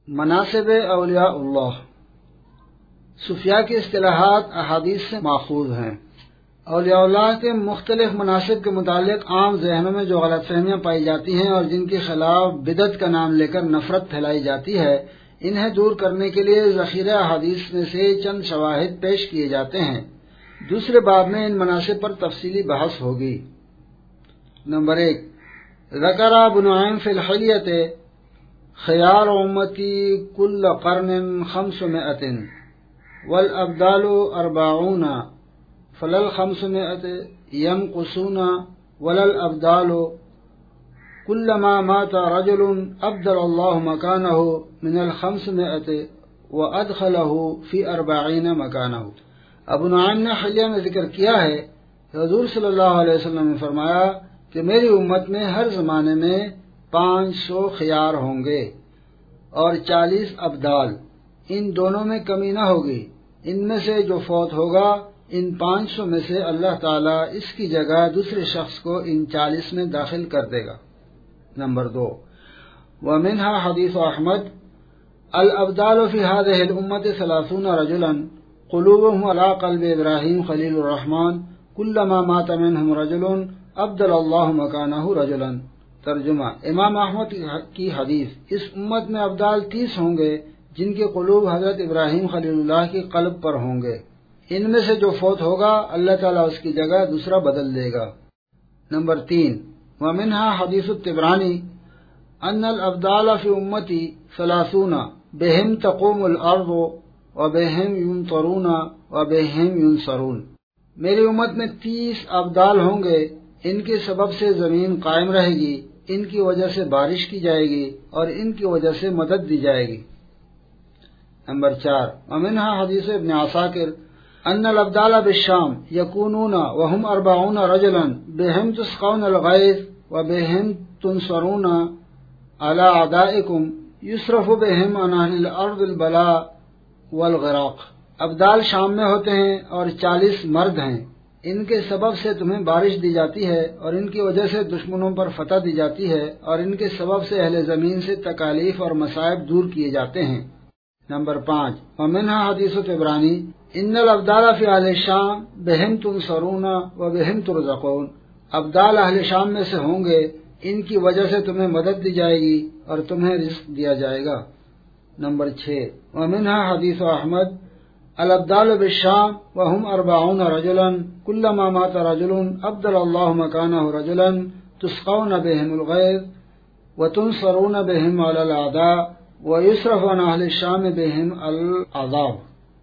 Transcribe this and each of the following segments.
مناسب اولیاء اللہ صوفیاء کی اصطلاحات احادیث سے ماخوذ ہیں۔ اولیاء اللہ کے مختلف مناسب کے متعلق عام ذہنوں میں جو غلط فہمیاں پائی جاتی ہیں اور جن کے خلاف بدعت کا نام لے کر نفرت پھیلائی جاتی ہے، انہیں دور کرنے کے لیے ذخیرہ احادیث میں سے چند شواہد پیش کیے جاتے ہیں۔ دوسرے باب میں ان مناسب پر تفصیلی بحث ہوگی۔ نمبر 1، ذکر ابو نعیم فی الحلیۃ خیار امتی کل قرن 500 والابدال 40 فلل 500 ينقصون وللابدال كلما مات رجل ابدل الله مكانه من 500 وادخله في 40 مكانه۔ ابو نعیم نے حلیہ میں ذکر کیا ہے کہ حضور صلی اللہ علیہ وسلم نے فرمایا کہ میری امت میں ہر زمانے میں 500 خیار ہوں گے اور 40 ابدال، ان دونوں میں کمی نہ ہوگی۔ ان میں سے جو فوت ہوگا ان 500 میں سے اللہ تعالیٰ اس کی جگہ دوسرے شخص کو ان 40 میں داخل کر دے گا۔ نمبر 2، ومنها حدیث احمد الابدال فی هذه الامة 30 رجلا قلوبهم على قلب ابراہیم خلیل الرحمن كلما مات منهم رجل ابدل اللہ مکانہ رجلا۔ ترجمہ، امام احمد کی حدیث، اس امت میں ابدال 30 ہوں گے جن کے قلوب حضرت ابراہیم خلیل اللہ کی قلب پر ہوں گے۔ ان میں سے جو فوت ہوگا اللہ تعالیٰ اس کی جگہ دوسرا بدل دے گا۔ نمبر 3، ومنها حدیث الطبرانی ان الابدال فی امتی 30 بهم تقوم الارض وبهم يمطرون وبهم ينصرون۔ میری امت میں 30 ابدال ہوں گے، ان کے سبب سے زمین قائم رہے گی، ان کی وجہ سے بارش کی جائے گی اور ان کی وجہ سے مدد دی جائے گی۔ نمبر 4، ومنها حدیث ابن عساکر ان الابدال بالشام یکونون وهم 40 رجلا بهم تسقون الغیث وبهم تنصرون على اعدائکم یصرف بهم عن اہل الارض البلاء والغراق۔ ابدال شام میں ہوتے ہیں اور 40 مرد ہیں، ان کے سبب سے تمہیں بارش دی جاتی ہے اور ان کی وجہ سے دشمنوں پر فتح دی جاتی ہے اور ان کے سبب سے اہل زمین سے تکالیف اور مصائب دور کیے جاتے ہیں۔ نمبر 5، ومنها حدیث طبرانی ان الابدال فی اہل الشام بهم تنصرون وبهم ترزقون۔ ابدال اہل شام میں سے ہوں گے، ان کی وجہ سے تمہیں مدد دی جائے گی اور تمہیں رزق دیا جائے گا۔ نمبر 6، ومنها حدیث احمد الابدال بالشام وهم 40 رجلا كلما مات رجل ابدل الله مكانه رجلا تسقون بهم الغيث وتنصرون بهم على الاعداء ويصرف عن اهل الشام بهم العذاب۔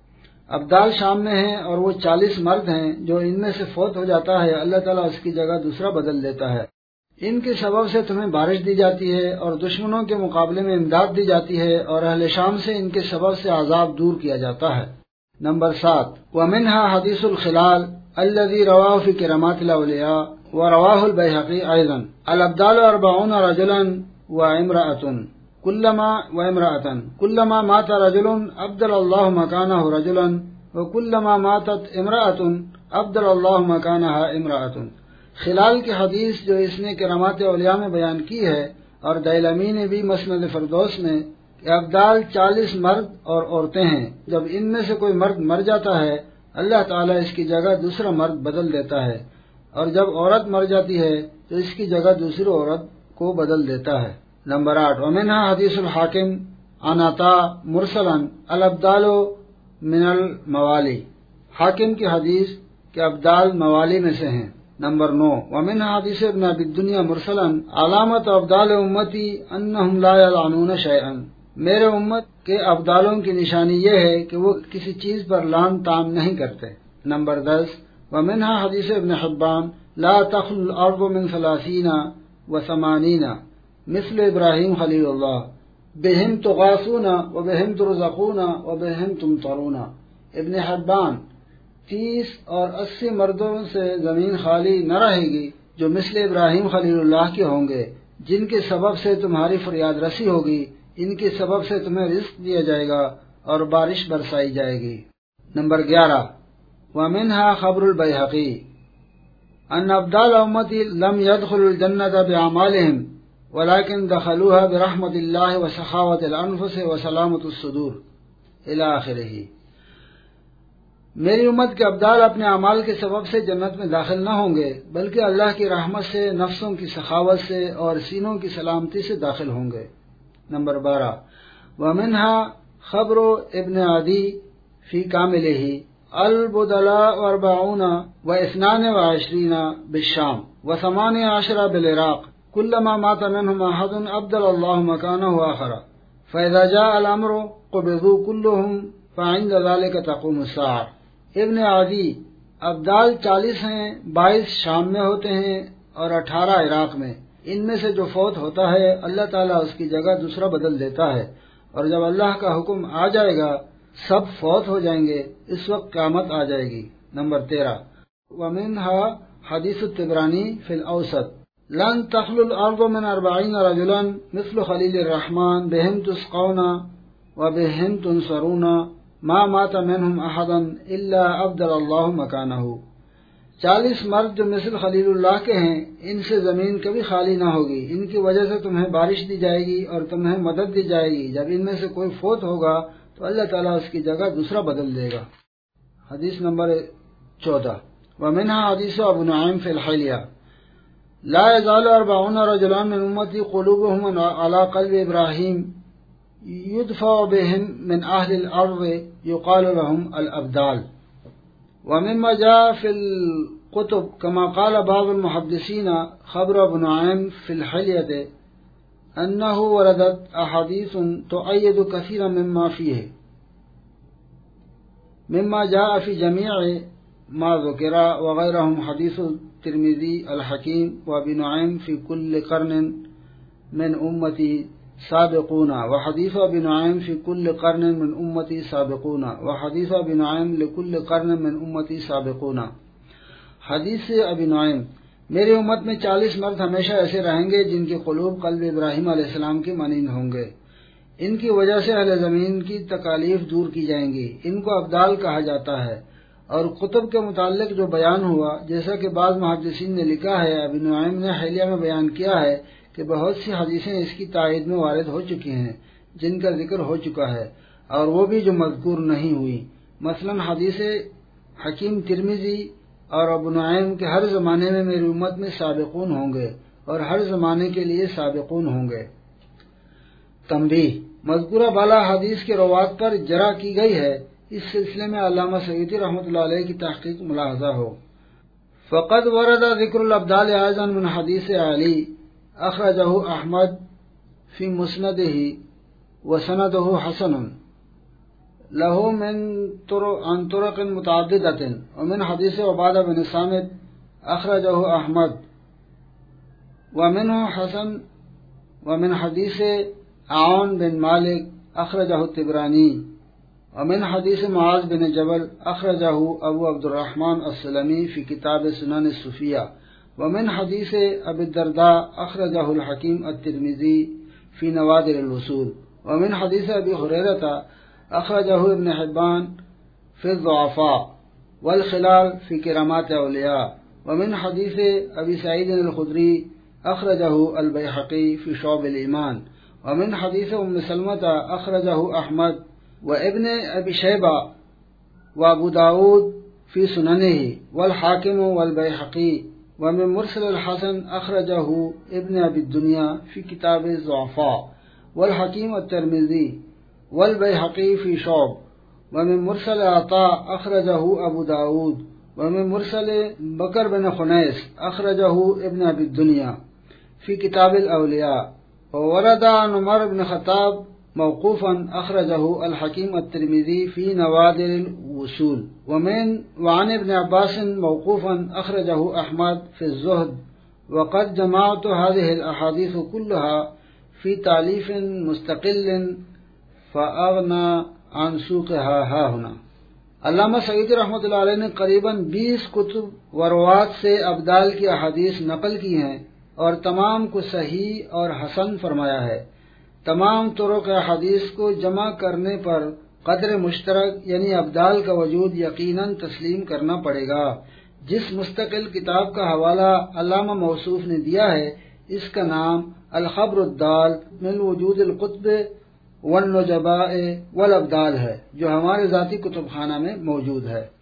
ابدال شام میں ہیں اور وہ 40 مرد ہیں، جو ان میں سے فوت ہو جاتا ہے اللہ تعالیٰ اس کی جگہ دوسرا بدل دیتا ہے۔ ان کے سبب سے تمہیں بارش دی جاتی ہے اور دشمنوں کے مقابلے میں امداد دی جاتی ہے اور اہل شام سے ان کے سبب سے عذاب دور کیا جاتا ہے۔ نمبر 7، ومنها حدیث الخلال الذي رواه في كرامات الاولیاء ورواه البيهقي ايضا الابدال 40 رجلا وامرأة كلما مات رجل ابدل الله مكانه رجلا وكلما ماتت امرأة ابدل الله مكانها امرأة۔ خلال کی حدیث جو اس نے کرامات اولیاء میں بیان کی ہے اور دیلمی نے بھی مسند فردوس میں کہ ابدال 40 مرد اور عورتیں ہیں، جب ان میں سے کوئی مرد مر جاتا ہے اللہ تعالیٰ اس کی جگہ دوسرا مرد بدل دیتا ہے، اور جب عورت مر جاتی ہے تو اس کی جگہ دوسری عورت کو بدل دیتا ہے۔ نمبر 8، ومنها حدیث الحاکم عن عطاء مرسلا الابدال من الموالی۔ حاکم کی حدیث کہ ابدال موالی میں سے ہیں۔ نمبر 9، ومنها حدیث ابن ابی الدنیا مرسلا علامت ابدال امتی انہم لا یلعنون شیئا۔ میرے امت کے ابدالوں کی نشانی یہ ہے کہ وہ کسی چیز پر لعن طعن نہیں کرتے۔ نمبر 10، ومنها حدیث ابن حبان لا تخلو الارض من 30 و80 مثل ابراہیم خلیل اللہ بهم تغاثون وبهم ترزقون وبهم تمطرون۔ ابن حبان 30 اور 80 مردوں سے زمین خالی نہ رہے گی جو مثل ابراہیم خلیل اللہ کے ہوں گے، جن کے سبب سے تمہاری فریاد رسی ہوگی، ان کے سبب سے تمہیں رزق دیا جائے گا اور بارش برسائی جائے گی۔ نمبر 11، ومنها خبر البیہقی ان ابدال امتی لم يدخلوا الجنة باعمالهم वलाकिन दखलूहा बिरहमतिल्लाह व सखावतिल अनफुस व सलामतुस सुदूर इला आखिरह। मेरी उम्मत के अब्दाल अपने अमाल के सबब से जन्नत में दाखिल न होंगे, बल्कि अल्लाह की रहमत से, नफ्सों की सखावत से और सीनों की सलामती से दाखिल होंगे। नंबर 12 वमिनहा खबर इब्न आदि फी कामिलिही अल-बुदला व अर्बाऊना व इस्नान व अशरीना बिशाम व समानी आशरा बिल इराक कुल्लमा माता मिनहुम अहदुन अब्दलल्लाहु मकानहु आखरा फइज़ा जाअ अल-अम्रु क़ुबिज़ू कुल्लुहुम फइंद ज़ालिका तक़ूमु अस्साअ। इब्न आदि अब्दाल 40 हैं, 22 शाम में होते हैं और 18 इराक में। इनमें से जो फौत होता है अल्लाह ताला उसकी जगह दूसरा बदल देता है, और जब अल्लाह का हुक्म आ जाएगा सब फौत हो जाएंगे, इस वक्त क़यामत आ जाएगी। नंबर 13 वमिनहा हदीस तिबरानी फिल औसत लन तखलुल अर्दु मिन 40 रजुलन मिस्ल खलीलिर रहमान बिहिम तुस्क़ौना व बिहिम तुनसरूना मा माता मिनहुम अहदन इल्ला अब्दलल्लाहु मकानहु। 40 मर्द जो मिस्ल खलीलुल्लाह के हैं, इनसे जमीन कभी खाली न होगी। इनकी वजह से तुम्हें बारिश दी जाएगी और तुम्हें मदद दी जाएगी। जब इनमें से कोई फोत होगा तो अल्लाह ताला उसकी जगह दूसरा बदल देगा। हदीस नंबर 14 वमिनहा हदीस अबू नुआइम फिल हिलिया ला यज़ालु 40 रजुलान मिन उम्मती क़ुलूबुहुम अला क़ल्बि इब्राहीम युदफ़अ बिहिम मिन अहलिल अर्ज़ युक़ालु लहुम अल अब्दाल। वमिम्मा जाअ फिल कुतुब कमा क़ाल बाज़ुल मुहद्दिसीन ख़बर अबू नुआइम फिल हिलियत अन्नहु वरदत अहादीसुन तुअय्यिदु कसीरन मिम्मा फ़ीहि मिम्मा जाअ फ़ी जमीअ मा ज़ुकिरा व ग़ैरहुम हदीस तिर्मिज़ी अल हकीम व अबी नुआइम फ़ी कुल्लि क़र्निन मिन उम्मती साबिक़ूना व हदीस अबी नुआइम फ़ी कुल्लि क़र्निन मिन उम्मती साबिक़ूना व हदीस अबी नुआइम लिकुल्लि क़र्निन मिन उम्मती साबिक़ूना। हदीस अबी नुआइम मेरी उम्मत में 40 मर्द हमेशा ऐसे रहेंगे जिनके क़ुलूब क़ल्ब इब्राहीम अलैहिस्सलाम के मानींद होंगे। इनकी वजह से अहले ज़मीन की तकालीफ दूर की जाएंगी। इनको अब्दाल कहा जाता है। और कुतुब के मुताल्लिक जो बयान हुआ, जैसा कि बाज़ मुहद्दिसीन ने लिखा है, अबी नुआइम ने हिलिया में बयान किया है कि बहुत सी हदीसें इसकी तायद में वारिद हो चुकी हैं जिनका जिक्र हो चुका है, और वो भी जो मज़कूर नहीं हुई। मसलन हदीस हकीम तिर्मिज़ी और अबू नुआइम के हर ज़माने में मेरी उम्मत में साबिक़ून होंगे और हर ज़माने के लिए साबिक़ून होंगे। तंबीह मज़कूरा बाला हदीस के रवात पर जरा की गई है। इस सिलसिले में अल्लामा सयूती रहमतुल्लाह अलैह की तहक़ीक़ मुलाहज़ा हो। फ़क़द वरद ज़िक्रुल अब्दाल अयज़न मिन हदीस अली अख़रजहु अहमद फ़ी मुस्नदिही व सनदहु हसनुन लहू मिन तुरुक़िन मुतअद्दिदतिन व मिन हदीस उबादा बिन सामित अख़रजहु अहमद व मिन्हु हसन व मिन हदीस आन बिन मालिक अख़रजहु तिबरानी व मिन हदीस मुआज़ बिन जबल अख़रजहु अबू अब्दुर्रहमान अस्सलमी फ़ी किताब सुनन सूफ़िया व मिन हदीस अबी दरदा अख़रजहु अल हकीम अत-तिर्मिज़ी फ़ी नवादिर अल उसूल व मिन हदीस अबी हुरैरता अख़रजहु इब्न हिब्बान फ़ी ज़ुअफ़ा वल ख़िलाल फ़ी किरामात औलिया व मिन हदीस अबी सईद अल खुदरी अख़रजहु अल बैहक़ी फ़ी शुअब अल ईमान व मिन हदीस उम्म सलमता अख़रजहु अहमद व इब्न अबी शैबा व अबू दाऊद फ़ी सुननिही वल हाकिम वल बैहक़ी व मिन मुरसल अल हसन अख़रजहु इब्न अबी दुनिया फ़ी किताब ज़ुअफ़ा वल हकीम अत-तिर्मिज़ी वल बैहक़ी फ़ी शुअब व मिन मुरसल अता अख़रजहु अबू दाऊद व मिन मुरसल बकर बिन खुनैस अख़रजहु इब्न अबी दुनिया फ़ी किताब अल औलिया व वरद अन उमर बिन ख़त्ताब मौक़ूफ़न अख़रजहु अल हकीम अत-तिर्मिज़ी फ़ी नवादिर अल उसूल व अन इब्न अब्बास मौक़ूफ़न अख़रजहु अहमद फ़ी ज़ुहद व क़द जमअतु हाज़िहि अल अहादीस कुल्लहा फ़ी तालीफ़िन मुस्तक़िल्लिन फ़अग़ना अन सूक़िहा हाहुना। अल्लामा सयूती रहमतुल्लाह अलैह ने करीबन 20 कुतुब व रवात से अब्दाल की अहादीस नकल की हैं और तमाम को सही और हसन फरमाया है। तमाम तुरुक़ हदीस को जमा करने पर क़द्र मुश्तरक यानी अब्दाल का वजूद यकीनन तस्लीम करना पड़ेगा। जिस मुस्तकिल किताब का हवाला अल्लामा मौसूफ ने दिया है, इसका नाम الخبر الدال من وجود القطب والنجباء والابدال ہے، جو ہمارے ذاتی کتب خانہ میں موجود ہے۔